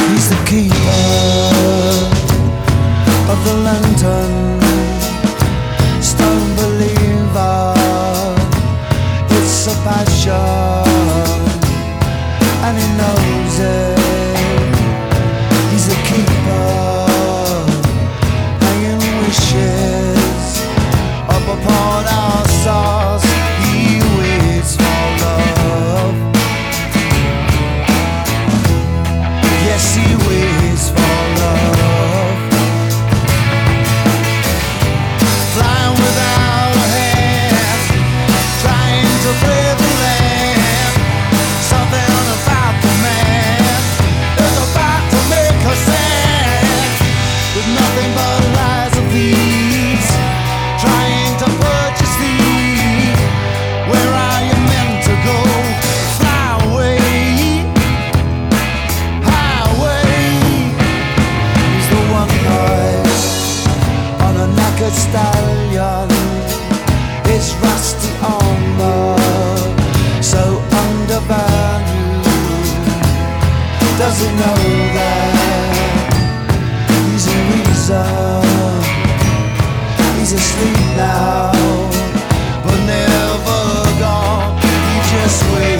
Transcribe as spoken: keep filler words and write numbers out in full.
He's the keeper of the lantern, stone believer. It's a passion, and he knows it. He's a keeper, hanging wishes up upon our stars. He waits for love. Yes, he waits for love. Flying without a hand, trying to brave the land. Something about the man is about to make a stand. With nothing but lies of these, trying to purchase thee. Where are you meant to go? Fly away, highway. He's the one noise on a knackered stallion. His rusty armor so undervalued. Does he know that he's a reason? He's asleep now, but never gone. He just waits.